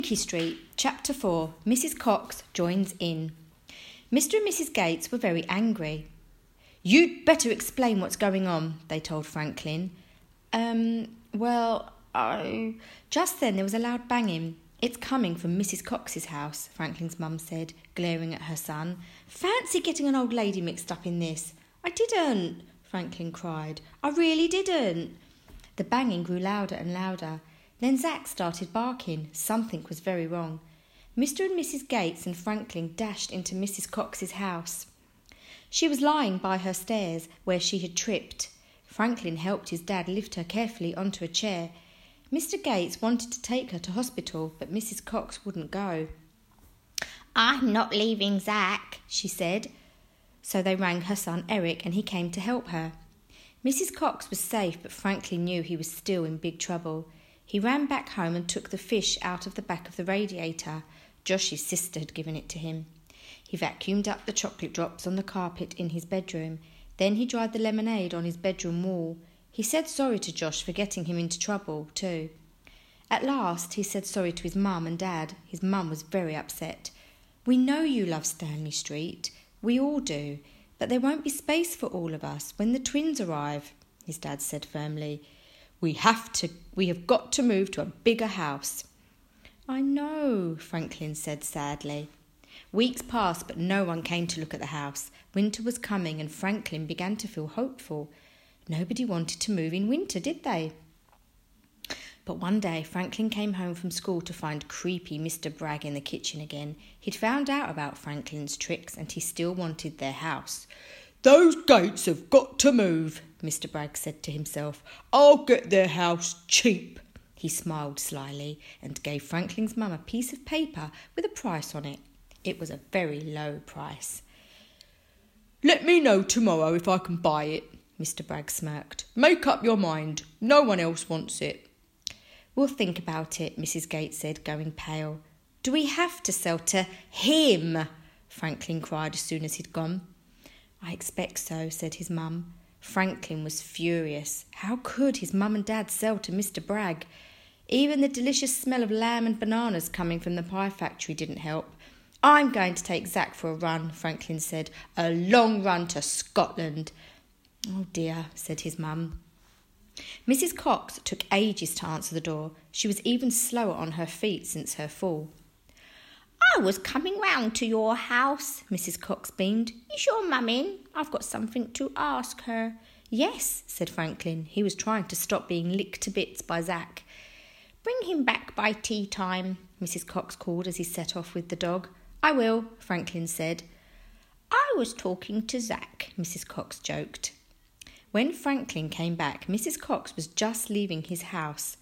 Winky Street, Chapter 4, Mrs. Cox joins in. Mr. and Mrs. Gates were very angry. "You'd better explain what's going on," they told Franklin. Just then there was a loud banging. "It's coming from Mrs. Cox's house," Franklin's mum said, glaring at her son. "Fancy getting an old lady mixed up in this." "I didn't," Franklin cried. "I really didn't." The banging grew louder and louder. Then Zack started barking. Something was very wrong. Mr. and Mrs. Gates and Franklin dashed into Mrs. Cox's house. She was lying by her stairs where she had tripped. Franklin helped his dad lift her carefully onto a chair. Mr. Gates wanted to take her to hospital, but Mrs. Cox wouldn't go. "I'm not leaving Zack," she said. So they rang her son Eric and he came to help her. Mrs. Cox was safe, but Franklin knew he was still in big trouble. He ran back home and took the fish out of the back of the radiator. Josh's sister had given it to him. He vacuumed up the chocolate drops on the carpet in his bedroom. Then he dried the lemonade on his bedroom wall. He said sorry to Josh for getting him into trouble, too. At last, he said sorry to his mum and dad. His mum was very upset. "We know you love Stanley Street. We all do. But there won't be space for all of us when the twins arrive," his dad said firmly. We have got to move to a bigger house." "I know," Franklin said sadly. Weeks passed, but no one came to look at the house. Winter was coming and Franklin began to feel hopeful. Nobody wanted to move in winter, did they? But one day Franklin came home from school to find creepy Mr. Bragg in the kitchen again. He'd found out about Franklin's tricks and he still wanted their house. "Those Gates have got to move," Mr. Bragg said to himself. "I'll get their house cheap." He smiled slyly and gave Franklin's mum a piece of paper with a price on it. It was a very low price. "Let me know tomorrow if I can buy it," Mr. Bragg smirked. "Make up your mind. No one else wants it." "We'll think about it," Mrs. Gates said, going pale. "Do we have to sell to him?" Franklin cried as soon as he'd gone. "I expect so," said his mum. Franklin was furious. How could his mum and dad sell to Mr. Bragg? Even the delicious smell of lamb and bananas coming from the pie factory didn't help. "I'm going to take Zack for a run," Franklin said. "A long run to Scotland." "Oh dear," said his mum. Mrs. Cox took ages to answer the door. She was even slower on her feet since her fall. "I was coming round to your house," Mrs. Cox beamed. "Is your mum in? I've got something to ask her." "Yes," said Franklin. He was trying to stop being licked to bits by Zack. "Bring him back by tea time," Mrs. Cox called as he set off with the dog. "I will," Franklin said. "I was talking to Zack," Mrs. Cox joked. When Franklin came back, Mrs. Cox was just leaving his house.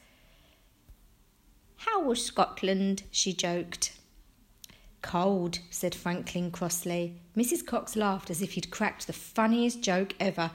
"How was Scotland?" she joked. "Cold," said Franklin crossly. Mrs. Cox laughed as if he'd cracked the funniest joke ever.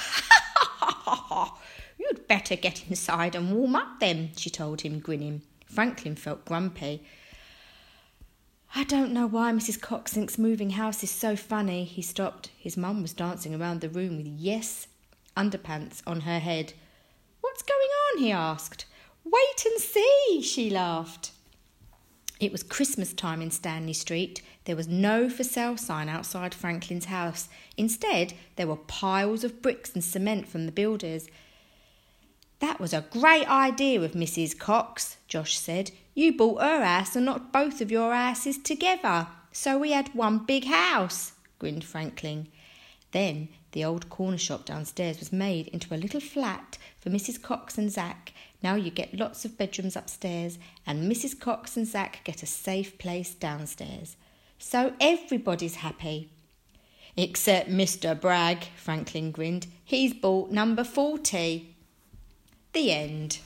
"You'd better get inside and warm up then," she told him, grinning. Franklin felt grumpy. "I don't know why Mrs. Cox thinks moving house is so funny." He stopped. His mum was dancing around the room with Yes underpants on her head. "What's going on?" he asked. "Wait and see," she laughed. It was Christmas time in Stanley Street. There was no for sale sign outside Franklin's house. Instead, there were piles of bricks and cement from the builders. "That was a great idea of Mrs. Cox," Josh said. "You bought her house and knocked both of your houses together. So we had one big house," grinned Franklin. Then the old corner shop downstairs was made into a little flat for Mrs. Cox and Zack. Now you get lots of bedrooms upstairs and Mrs. Cox and Zack get a safe place downstairs. So everybody's happy. "Except Mr. Bragg," Franklin grinned. "He's bought number 40. The end.